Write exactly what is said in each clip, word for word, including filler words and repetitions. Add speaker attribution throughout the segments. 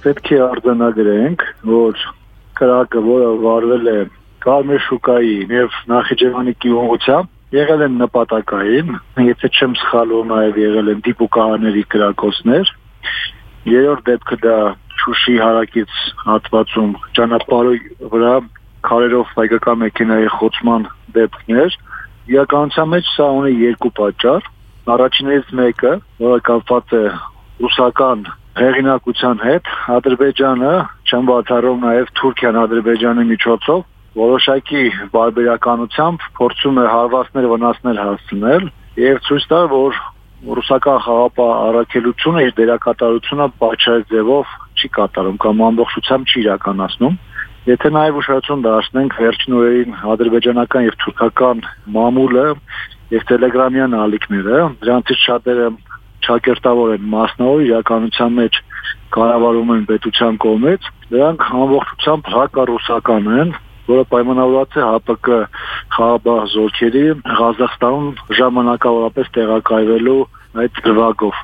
Speaker 1: պետք է արձանագրենք, որ կրակը, որը վարվել է Կարմիր շուկայի եւ Նախիջևանի ուղղությամբ, եղել են նպատակային, եթե չեմ սխալվում, նաև եղել են դիպուկահարների կրակոցներ։ Երրորդ դեպքը դա Շուշի հարակից հատվածում ճանապարհի վրա քարերով հայկական մեքենայի խոցման դեպքն էր։ Իրականության մեջ սա ունի երկու պատճառ։ Առաջիններից մեկը, որը կապված է ռուսական հեղինակության հետ, Ադրբեջանը, չեմ բացառում նաև Թուրքիան Ադրբեջանի միջոցով որոշակի բարբերականությամբ փորձում է հարվածներ վնասներ հասցնել եւ ցույց տալ, որ ռուսական խաղապահ առաքելությունը իր դերակատարությունը պատշաճ ձևով չի կատարում կամ ամբողջությամբ չի իրականացնում։ Եթե նաև ուշադրություն դարձնենք վերջին օրերին ադրբեջանական եւ թուրքական մամուլը եւ տելեգրամյան ալիքները, դրանցից շատերը ճակերտավոր են մասնավոր իրականության մեջ կառավարում են պետության կողմից, դրանք ամբողջությամբ հակառուսական են, որը պայմանավորված է ՀԱՊԿ խաղապահ զորքերի Ղազախստանում ժամանակավորապես տեղակայվելու այդ դրվագով։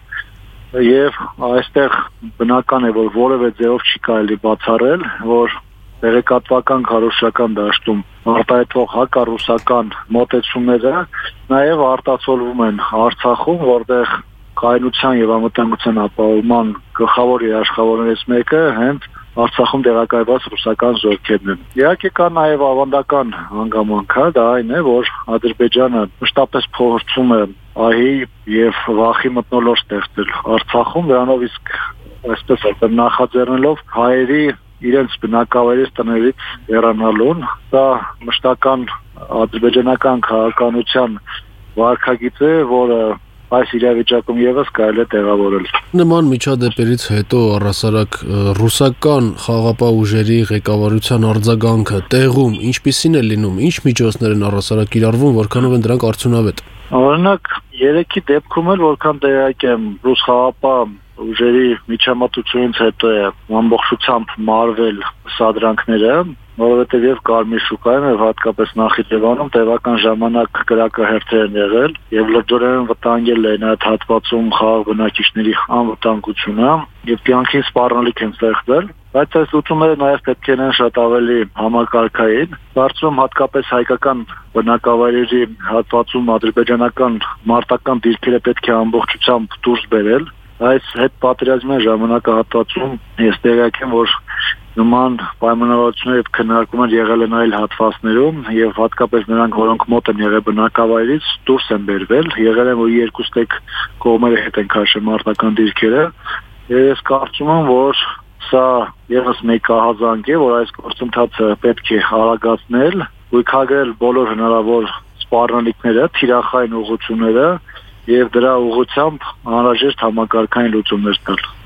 Speaker 1: Եվ այստեղ բնական է, որ որևէ ձևով չի կարելի բացառել, որ տեղեկատվական քարոզչական դաշտում արտահայտվող հակառուսական մոտեցումները նաև արտացոլվում են Արցախում, որտեղ կայունության եւ անվտանգության ապահովման գլխավոր երաշխավորներից մեկը հենց Արցախում տեղակայված ռուսական զորքերն են։ Իհարկե կա նաև ավանդական հանգամանքը, դա այն է, որ Ադրբեջանը մշտապես փորձում է ահի եւ վախի մթնոլորտ ստեղծել Արցախում, դրանով իսկ այսպես ասած նախաձեռնելով հայերի իրենց բնակավայրից տներից հեռանալուն, դա մշտական ադրբեջանական քաղաքականության վարքագիծ է, որը այս իրավիճակում եւս կարելի է տեղավորել։
Speaker 2: Նման միջադեպերից հետո առհասարակ ռուսական խաղապահ ուժերի ղեկավարության արձագանքը տեղում ինչպիսին է լինում, ինչ միջոցներ են առհասարակ կիրառվում, որքանով են դրանք արդյունավետ։
Speaker 1: Օրինակ, երեքի դեպքում էլ որքան տեղյակ եմ, ռուս խաղապահ ուժերի միջամտությունից հետո է ամբողջությամբ մարվել սադրանքները, որովհետև եւ Կարմիր շուկայում եւ հատկապես Նախիջևանում տևական ժամանակ կրակահերթեր են եղել եւ լրջորեն վտանգել են այդ հատվածում խաղաղ բնակիչների անվտանգությունը եւ կյանքին սպառնալիք են ստեղծել, բայց այս լուծումները նաեւ պետք է լինեն շատ ավելի համակարգային։ Բարձրում հատկապես հայկական բնակավայրերի հատվածում ադրբեջանական մարտական դիրքերը պետք է ամբողջությամբ դուրս բերել։ Այս հետ պատերազմյան ժամանակահատվածում ես տեղյակ եմ, որ նման պայմանավորվածություններ եւ քննարկումներ եղել են այլ հատվածներում եւ հատկապես նրանք, որոնք մոտ են եղել բնակավայրից, դուրս են բերվել, եղել են, որ երկու ստեկ կողմերը հետ են քաշել մարտական դիրքերը եւ ես կարծում եմ, որ սա եւս մեկ ահազանգ է, որ այս գործընթացը պետք է արագացնել, գույքագրել բոլոր հնարավոր սպառնալիքները, թիրախային ուղղությունները եւ դրա ուղղությամբ անհրաժեշտ համակարգային լուծումներ տալ։